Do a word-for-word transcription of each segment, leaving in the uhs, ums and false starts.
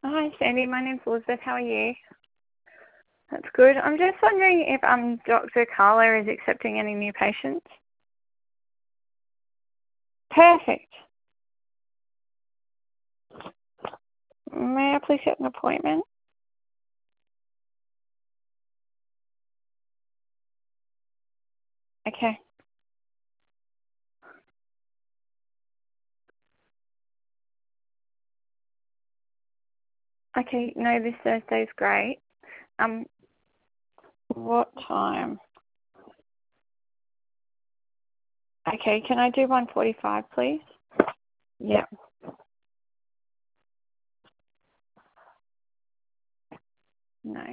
Hi, Sandy. My name's Elizabeth. How are you? That's good. I'm just wondering if um Doctor Carla is accepting any new patients. Perfect. May I please get an appointment? Okay. Okay. No, this Thursday's great. Um, what time? Okay. Can I do one forty-five, please? Yeah. No.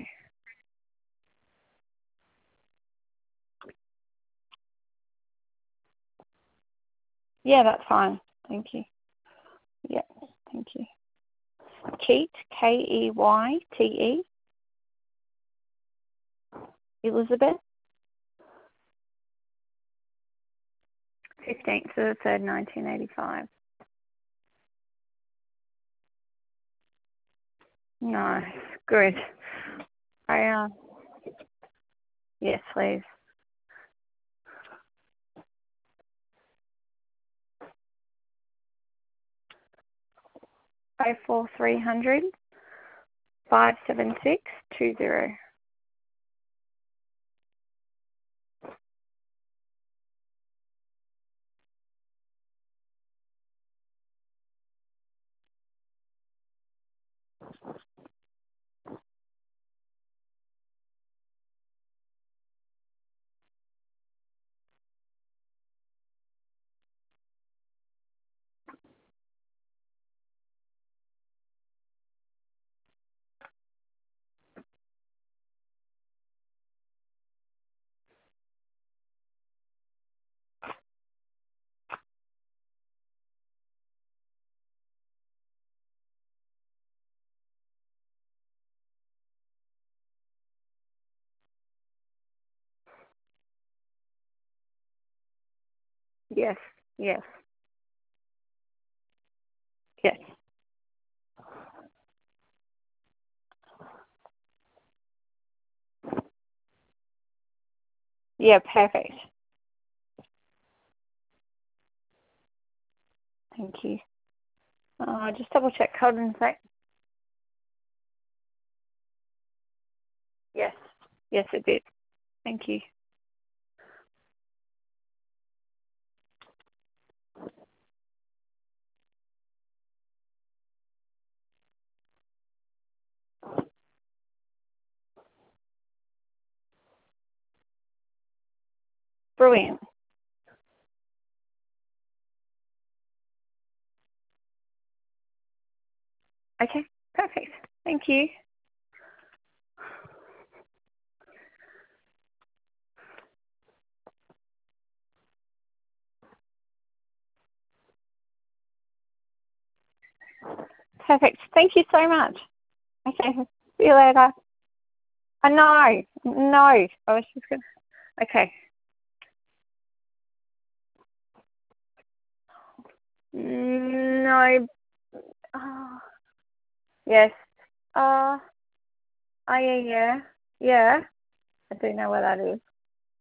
Yeah, that's fine. Thank you. Yeah. Thank you. Keat, K E Y T E. Elizabeth. fifteenth to the third, nineteen eighty-five. Nice. Good. I, uh, yes, please. Oh four three hundred five seven six two zero. Yes, yes, yes. Yeah, perfect. Thank you. Uh, just double check. Hold on a sec. Yes, yes, it did. Thank you. Brilliant. Okay, perfect. Thank you. Perfect. Thank you so much. Okay, see you later. Uh, no, no. I was just going to... Okay. No. Oh, yes. Uh, oh, yeah, yeah. Yeah. I do know where that is.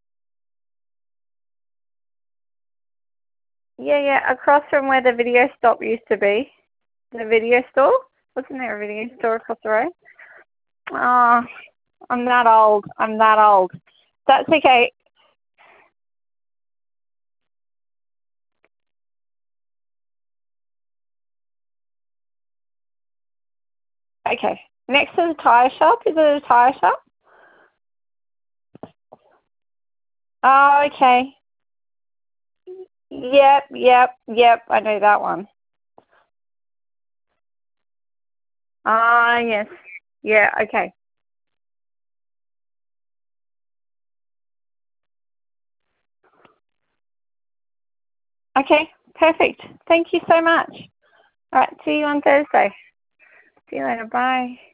Yeah, yeah, across from where the video stop used to be. The video store? Wasn't there a video store across the road? Oh, I'm that old. I'm that old. That's okay. Okay. Next to the tyre shop, is it a tyre shop? Oh, okay. Yep, yep, yep. I know that one. Ah, yes. Yeah, okay. Okay, perfect. Thank you so much. All right, see you on Thursday. See you later. Bye.